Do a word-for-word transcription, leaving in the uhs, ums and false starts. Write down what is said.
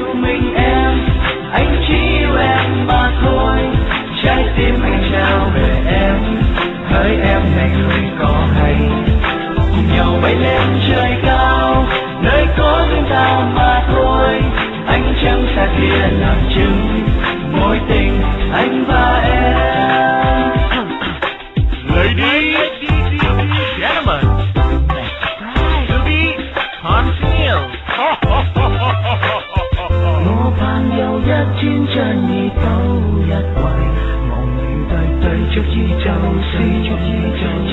một mình em, anh chỉ yêu em mà thôi. Trái tim anh trao về em, hỡi em này người có hay, cùng nhau bay lên trời cao, nơi có riêng ta mà thôi. Anh chẳng xa kia làm chứng mối tình anh và em. Ladies, gentlemen, to be continued. 我盼有一天將你都一為，忘了對對，足以就是足以就。